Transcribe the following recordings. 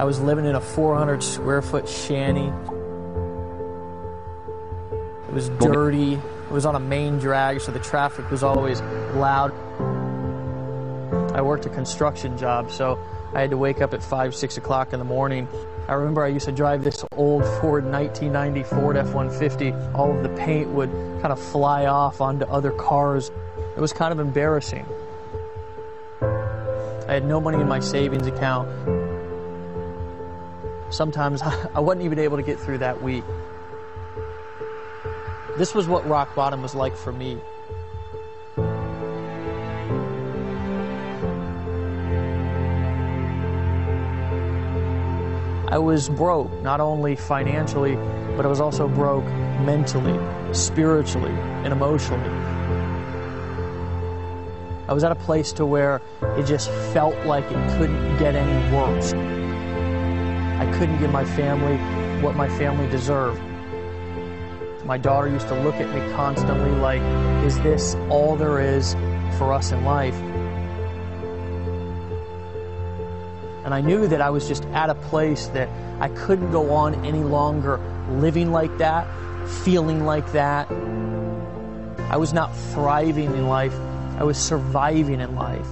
I was living in a 400 square foot shanty. It was dirty. It was on a main drag, so the traffic was always loud. I worked a construction job, so I had to wake up at 5, 6 o'clock in the morning. I remember I used to drive this old Ford 1990 Ford F-150. All of the paint would kind of fly off onto other cars. It was kind of embarrassing. I had no money in my savings account. Sometimes I wasn't even able to get through that week. This was what rock bottom was like for me. I was broke, not only financially, but I was also broke mentally, spiritually, and emotionally. I was at a place to where it just felt like it couldn't get any worse. I couldn't give my family what my family deserved. My daughter used to look at me constantly like, is this all there is for us in life? And I knew that I was just at a place that I couldn't go on any longer living like that, feeling like that. I was not thriving in life, I was surviving in life.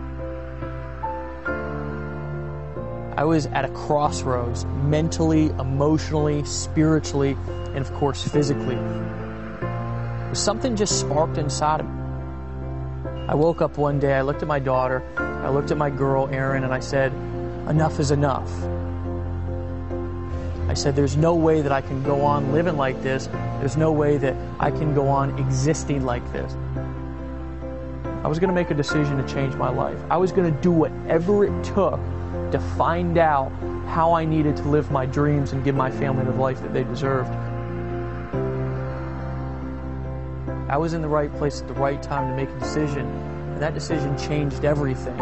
I was at a crossroads, mentally, emotionally, spiritually, and of course physically. Something just sparked inside of me. I woke up one day, I looked at my daughter, I looked at my girl, Erin, and I said, enough is enough. I said, there's no way that I can go on living like this. There's no way that I can go on existing like this. I was going to make a decision to change my life. I was going to do whatever it took to find out how I needed to live my dreams and give my family the life that they deserved. I was in the right place at the right time to make a decision, and that decision changed everything.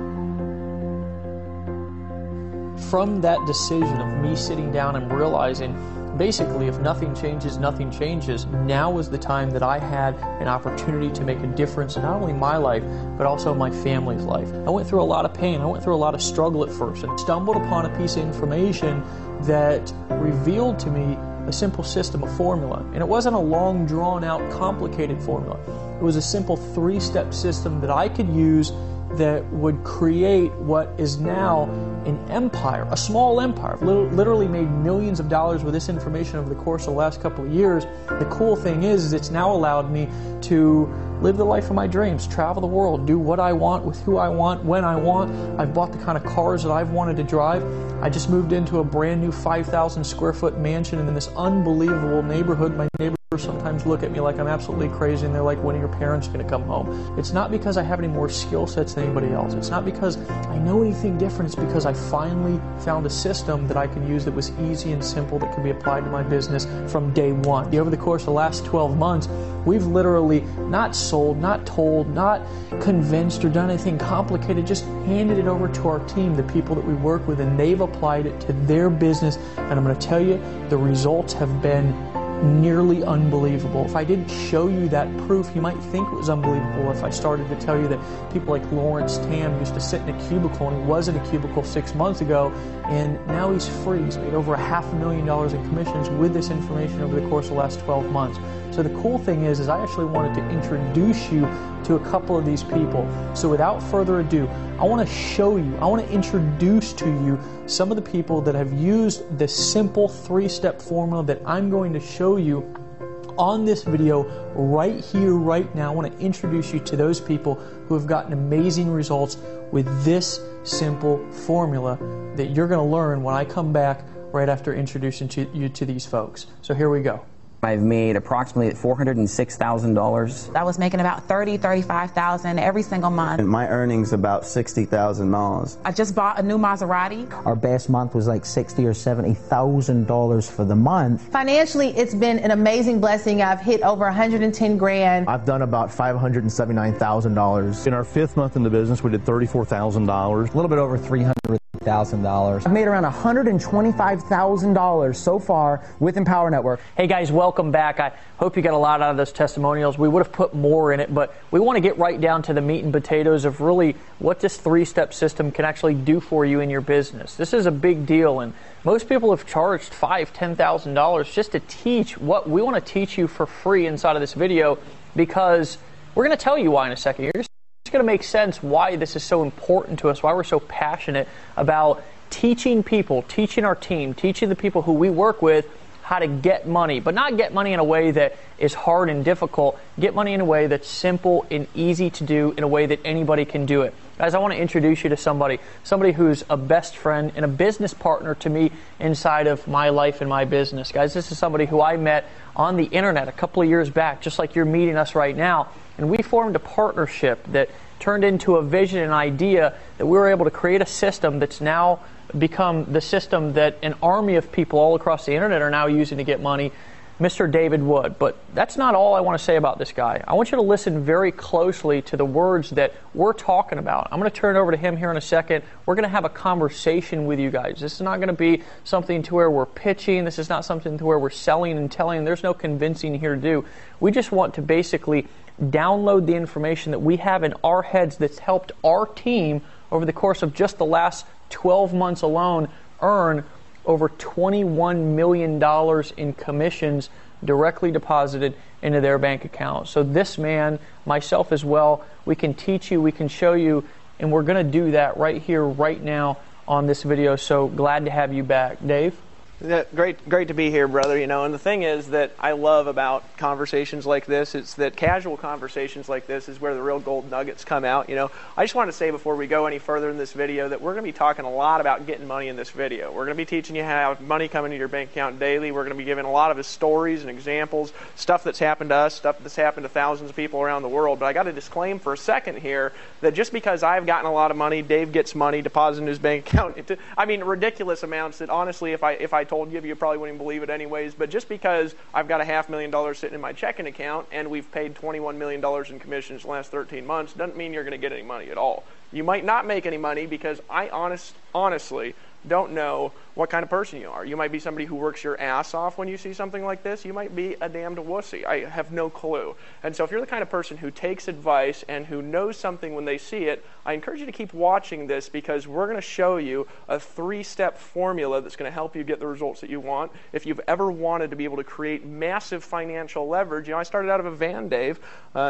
From that decision of me sitting down and realizing, basically, if nothing changes, nothing changes, now was the time that I had an opportunity to make a difference in not only my life, but also my family's life. I went through a lot of pain. I went through a lot of struggle at first and stumbled upon a piece of information that revealed to me a simple system, a formula. And it wasn't a long, drawn-out, complicated formula. It was a simple 3-step system that I could use that would create what is now an empire, a small empire. I've literally made millions of dollars with this information over the course of the last couple of years. The cool thing is it's now allowed me to live the life of my dreams, travel the world, do what I want with who I want, when I want. I've bought the kind of cars that I've wanted to drive. I just moved into a brand new 5,000 square foot mansion in this unbelievable neighborhood. My neighbors sometimes look at me like I'm absolutely crazy, and they're like, when are your parents going to come home? It's not because I have any more skill sets than anybody else. It's not because I know anything different. It's because I finally found a system that I can use that was easy and simple, that could be applied to my business from day one. Over the course of the last 12 months, we've literally not sold, not told, not convinced or done anything complicated, just handed it over to our team, the people that we work with, and they've applied it to their business. And I'm going to tell you, the results have been nearly unbelievable. If I didn't show you that proof, you might think it was unbelievable if I started to tell you that people like Lawrence Tam used to sit in a cubicle, and he was in a cubicle 6 months ago, and now he's free. He's made over $500,000 in commissions with this information over the course of the last 12 months. So the cool thing is I actually wanted to introduce you to a couple of these people. So without further ado, I want to show you, I want to introduce to you some of the people that have used this simple 3-step formula that I'm going to show you on this video right here, right now. I want to introduce you to those people who have gotten amazing results with this simple formula that you're going to learn when I come back right after introducing you to these folks. So here we go. I've made approximately $406,000. I was making about $30,000, $35,000 every single month. And my earnings about $60,000. I just bought a new Maserati. Our best month was like $60,000 or $70,000 for the month. Financially, it's been an amazing blessing. I've hit over 110 grand. I've done about $579,000. In our 5th month in the business, we did $34,000. A little bit over $300,000 $60,000. I've made around $125,000 so far with Empower Network. Hey guys, welcome back. I hope you got a lot out of those testimonials. We would have put more in it, but we want to get right down to the meat and potatoes of really what this three-step system can actually do for you in your business. This is a big deal, and most people have charged $5,000, $10,000 just to teach what we want to teach you for free inside of this video, because we're going to tell you why in a second. You're just going to make sense why this is so important to us, why we're so passionate about teaching people, teaching our team, teaching the people who we work with how to get money, but not get money in a way that is hard and difficult. Get money in a way that's simple and easy to do, in a way that anybody can do it. Guys, I want to introduce you to somebody who's a best friend and a business partner to me inside of my life and my business. Guys, this is somebody who I met on the internet a couple of years back, just like you're meeting us right now. And we formed a partnership that turned into a vision and idea that we were able to create a system that's now become the system that an army of people all across the internet are now using to get money, Mr. David Wood. But that's not all I want to say about this guy. I want you to listen very closely to the words that we're talking about. I'm going to turn it over to him here in a second. We're going to have a conversation with you guys. This is not going to be something to where we're pitching. This is not something to where we're selling and telling. There's no convincing here to do. We just want to basically download the information that we have in our heads that's helped our team over the course of just the last 12 months alone earn over $21 million in commissions directly deposited into their bank account. So this man, myself as well, we can teach you, we can show you, and we're going to do that right here, right now on this video. So glad to have you back. Dave? Yeah, great to be here, brother. And the thing is that I love about conversations like this, it's that casual conversations like this is where the real gold nuggets come out. I just want to say before we go any further in this video that we're going to be talking a lot about getting money in this video. We're going to be teaching you how to have money come into your bank account daily. We're going to be giving a lot of his stories and examples, stuff that's happened to us, stuff that's happened to thousands of people around the world. But I got to disclaim for a second here that just because I've gotten a lot of money, Dave gets money deposited in his bank account. Ridiculous amounts that honestly, if I told you probably wouldn't believe it anyways. But just because I've got $500,000 sitting in my checking account and we've paid $21 million in commissions the last 13 months doesn't mean you're going to get any money at all. You might not make any money because I honestly don't know what kind of person you are. You might be somebody who works your ass off when you see something like this. You might be a damned wussy. I have no clue. And so if you're the kind of person who takes advice and who knows something when they see it, I encourage you to keep watching this, because we're going to show you a three-step formula that's going to help you get the results that you want. If you've ever wanted to be able to create massive financial leverage, I started out of a van, Dave,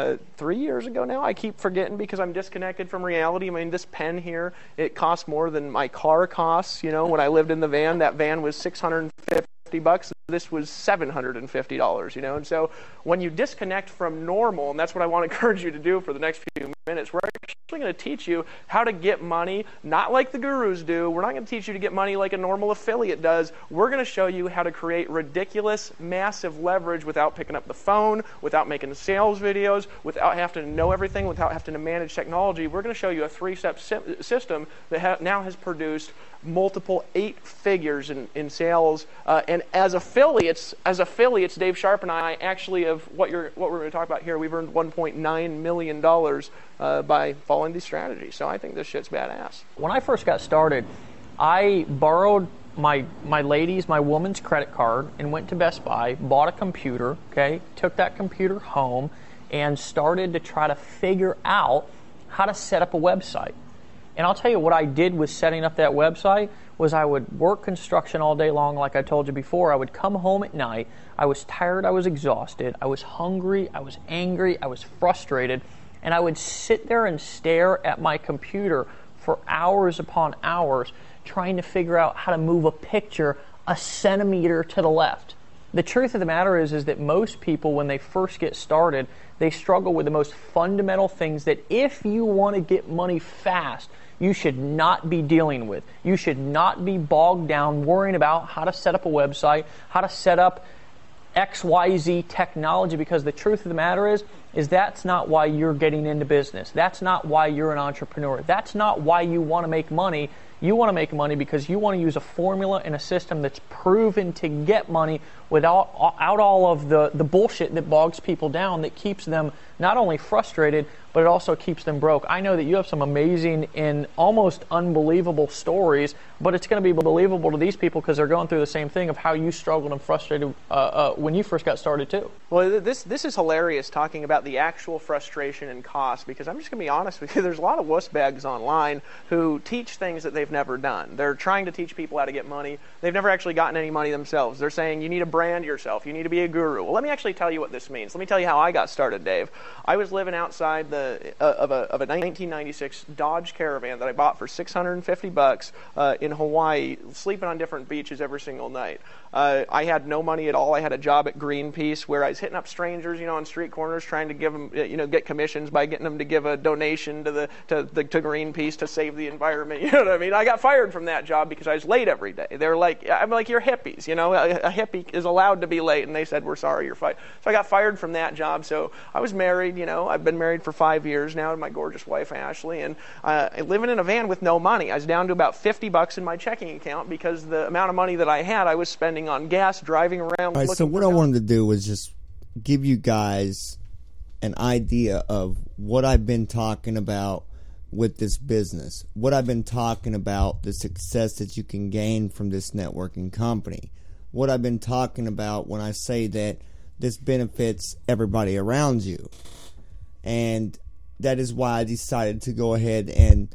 3 years ago now. I keep forgetting because I'm disconnected from reality. This pen here, it costs more than my car costs. When I lived in the van, that van was $650. This was $750, And so when you disconnect from normal, and that's what I want to encourage you to do for the next few minutes, we're actually going to teach you how to get money, not like the gurus do. We're not going to teach you to get money like a normal affiliate does. We're going to show you how to create ridiculous, massive leverage without picking up the phone, without making sales videos, without having to know everything, without having to manage technology. We're going to show you a three-step system that now has produced multiple 8 figures in sales, and as affiliates, Dave Sharp and I actually have what we're going to talk about here. We've earned $1.9 million by following these strategies. So I think this shit's badass. When I first got started, I borrowed my woman's credit card and went to Best Buy, bought a computer, took that computer home, and started to try to figure out how to set up a website. And I'll tell you what I did with setting up that website was I would work construction all day long, like I told you before. I would come home at night. I was tired. I was exhausted. I was hungry. I was angry. I was frustrated. And I would sit there and stare at my computer for hours upon hours trying to figure out how to move a picture a centimeter to the left. The truth of the matter is that most people, when they first get started, they struggle with the most fundamental things that if you want to get money fast, you should not be dealing with. You should not be bogged down worrying about how to set up a website, how to set up XYZ technology, because the truth of the matter is that's not why you're getting into business. That's not why you're an entrepreneur. That's not why you want to make money. You want to make money because you want to use a formula and a system that's proven to get money without all of the bullshit that bogs people down, that keeps them not only frustrated, but it also keeps them broke. I know that you have some amazing and almost unbelievable stories, but it's going to be believable to these people because they're going through the same thing of how you struggled and frustrated when you first got started too. Well, this is hilarious, talking about the actual frustration and cost, because I'm just going to be honest with you, there's a lot of wuss bags online who teach things that they've never done. They're trying to teach people how to get money. They've never actually gotten any money themselves. They're saying you need to brand yourself. You need to be a guru. Well, let me actually tell you what this means. Let me tell you how I got started, Dave. I was living outside of a 1996 Dodge Caravan that I bought for $650 in Hawaii, sleeping on different beaches every single night. I had no money at all. I had a job at Greenpeace where I was hitting up strangers, on street corners, trying to give them, get commissions by getting them to give a donation to Greenpeace to save the environment. You know what I mean? I got fired from that job because I was late every day. They were like, I'm like, you're hippies. A hippie is allowed to be late, and they said, we're sorry, you're fired. So I got fired from that job. So I was married. I've been married for 5 years now to my gorgeous wife Ashley, and living in a van with no money. I was down to about $50 in my checking account because the amount of money that I had, I was spending on gas, driving around. All right, so what I wanted to do was just give you guys an idea of what I've been talking about with this business, what I've been talking about, the success that you can gain from this networking company, what I've been talking about when I say that this benefits everybody around you. And that is why I decided to go ahead and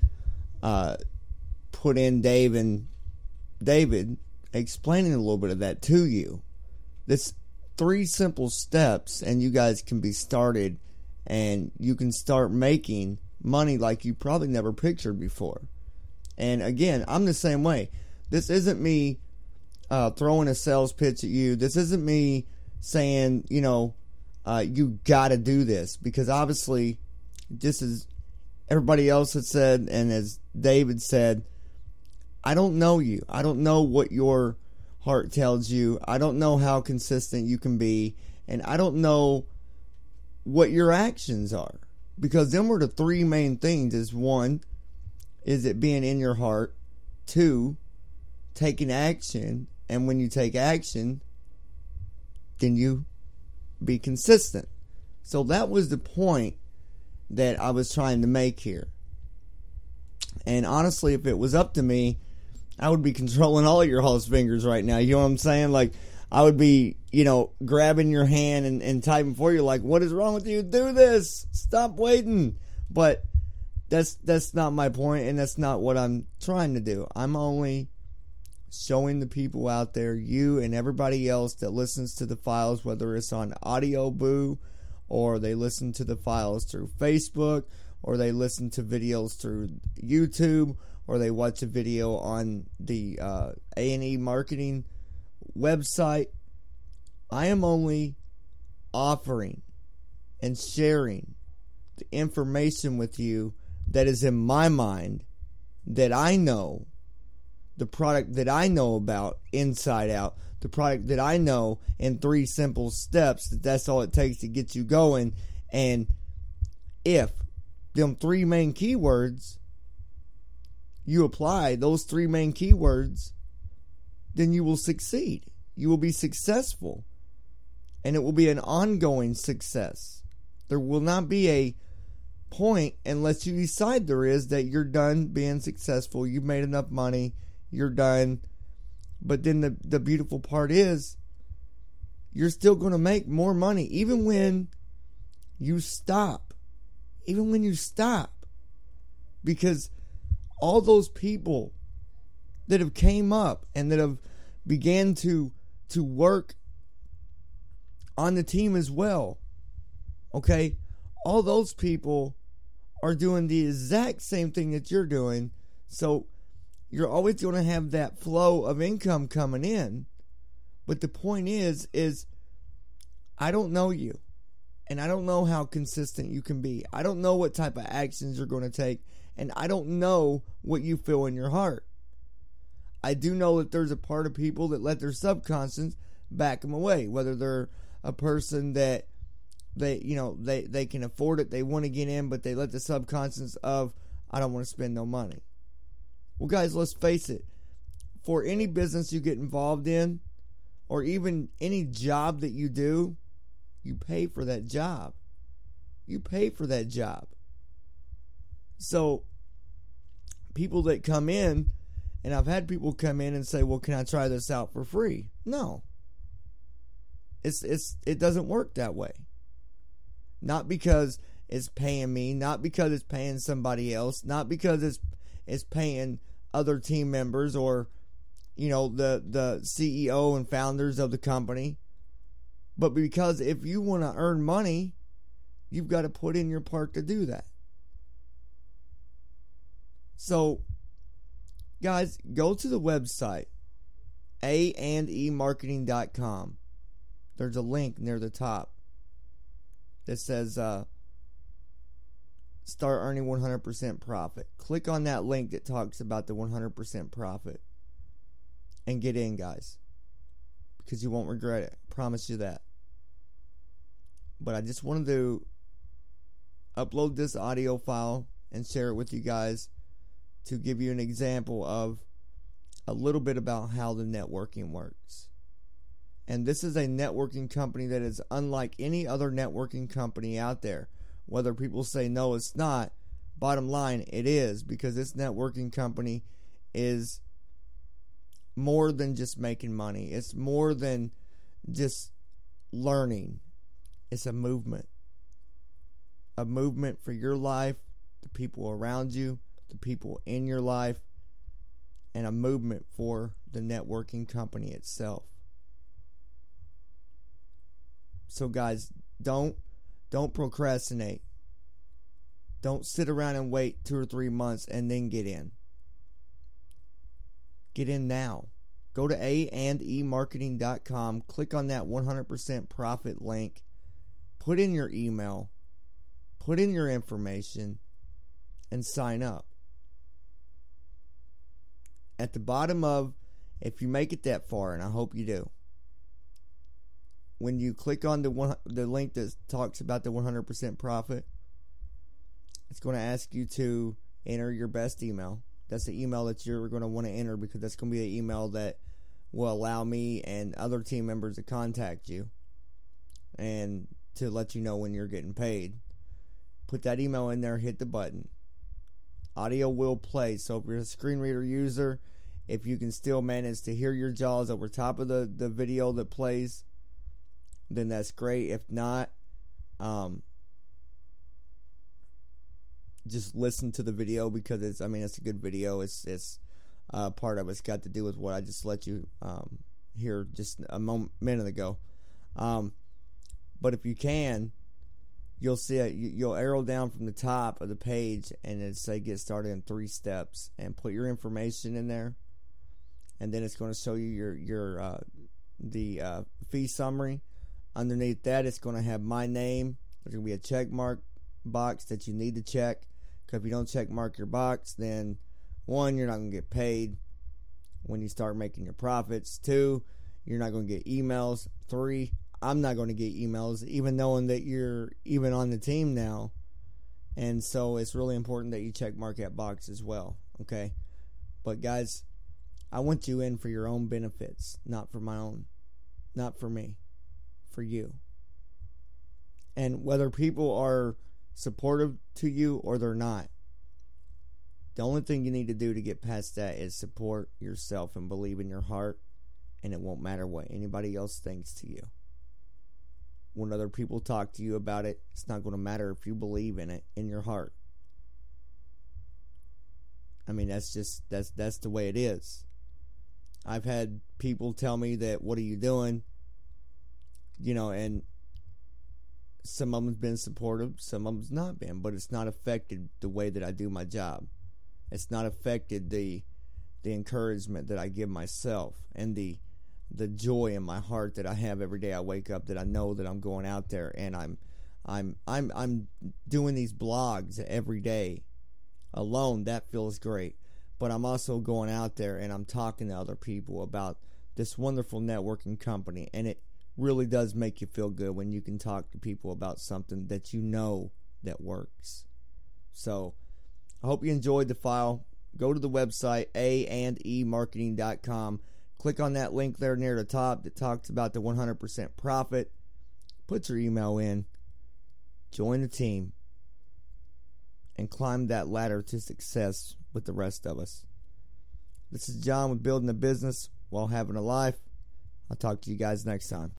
put in David explaining a little bit of that to you. This 3 simple steps, and you guys can be started, and you can start making money like you probably never pictured before. And again, I'm the same way. This isn't me throwing a sales pitch at you. This isn't me saying, you got to do this, because obviously this is everybody else has said, and as David said, I don't know you. I don't know what your heart tells you. I don't know how consistent you can be, and I don't know what your actions are, because them were the 3 main things. Is 1, is it being in your heart? 2, taking action, and when you take action, then you be consistent. So that was the point that I was trying to make here. And honestly, if it was up to me, I would be controlling all of your host fingers right now. You know what I'm saying? Like, I would be, grabbing your hand and typing for you, like, what is wrong with you? Do this. Stop waiting. But that's not my point, and that's not what I'm trying to do. I'm only showing the people out there, you and everybody else that listens to the files, whether it's on Audio Boo, or they listen to the files through Facebook, or they listen to videos through YouTube, or they watch a video on the A&E Marketing website. I am only offering and sharing the information with you that is in my mind, that I know, the product that I know about inside out, the product that I know in 3 simple steps, that's all it takes to get you going. And if them 3 main keywords, you apply those 3 main keywords, then you will succeed. You will be successful. And it will be an ongoing success. There will not be a point, unless you decide there is, that you're done being successful. You've made enough money. You're done. But then the beautiful part is, you're still going to make more money even when you stop. Even when you stop. Because all those people that have came up and that have began to work on the team as well, okay, all those people are doing the exact same thing that you're doing. So you're always going to have that flow of income coming in. But the point is I don't know you, and I don't know how consistent you can be. I don't know what type of actions you're going to take, and I don't know what you feel in your heart. I do know that there's a part of people that let their subconscious back them away, whether they're a person that they can afford it, they want to get in, but they let the subconscious of, I don't want to spend no money. Well, guys, let's face it. For any business you get involved in, or even any job that you do, you pay for that job. You pay for that job. So, people that come in, and I've had people come in and say, well, can I try this out for free? No. It doesn't work that way. Not because it's paying me, not because it's paying somebody else, not because it's paying other team members or, you know, the CEO and founders of the company, but because if you want to earn money, you've got to put in your part to do that. So, guys, go to the website, aandemarketing.com. There's a link near the top that says start earning 100% profit. Click on that link that talks about the 100% profit and get in, guys, because you won't regret it. I promise you that. But I just wanted to upload this audio file and share it with you guys to give you an example of a little bit about how the networking works. And this is a networking company that is unlike any other networking company out there. Whether people say no, it's not, bottom line, it is, because this networking company is more than just making money. It's more than just learning. It's a movement. A movement for your life, the people around you, the people in your life, and a movement for the networking company itself. So guys, don't procrastinate. Don't sit around and wait 2 or 3 months and then get in. Get in now. Go to aandemarketing.com, click on that 100% profit link, put in your email, put in your information, and sign up. At the bottom of, if you make it that far, and I hope you do, when you click on the link that talks about the 100% profit, it's going to ask you to enter your best email. That's the email that you're going to want to enter, because that's going to be an email that will allow me and other team members to contact you and to let you know when you're getting paid. Put that email in there, hit the button. Audio will play, so if you're a screen reader user, if you can still manage to hear your jaws over top of the video that plays, then that's great. If not, just listen to the video, because it's a good video. It's part of it's got to do with what I just let you hear just a minute ago. But if you can, you'll see it. You'll arrow down from the top of the page, and it'll say get started in 3 steps, and put your information in there, and then it's going to show you the fee summary. Underneath that, it's going to have my name. There's going to be a check mark box that you need to check, because if you don't check mark your box, then 1, you're not going to get paid when you start making your profits. 2, you're not going to get emails. 3, I'm not going to get emails, even knowing that you're even on the team now. And so it's really important that you check mark that box as well. Okay? But guys, I want you in for your own benefits, not for my own. Not for me. For you. And whether people are supportive to you or they're not, the only thing you need to do to get past that is support yourself and believe in your heart, and it won't matter what anybody else thinks to you. When other people talk to you about it, it's not going to matter if you believe in it in your heart. That's the way it is. I've had people tell me that, what are you doing? And some of them's been supportive, some of them's not been, but it's not affected the way that I do my job. It's not affected the encouragement that I give myself, and the joy in my heart that I have every day I wake up, that I know that I'm going out there and I'm doing these blogs every day alone. That feels great. But I'm also going out there and I'm talking to other people about this wonderful networking company, and it really does make you feel good when you can talk to people about something that you know that works. So I hope you enjoyed the file. go to the website aandemarketing.com. Click on that link there near the top that talks about the 100% profit. Put your email in. Join the team. And climb that ladder to success with the rest of us. This is John with Building a Business While Having a Life. I'll talk to you guys next time.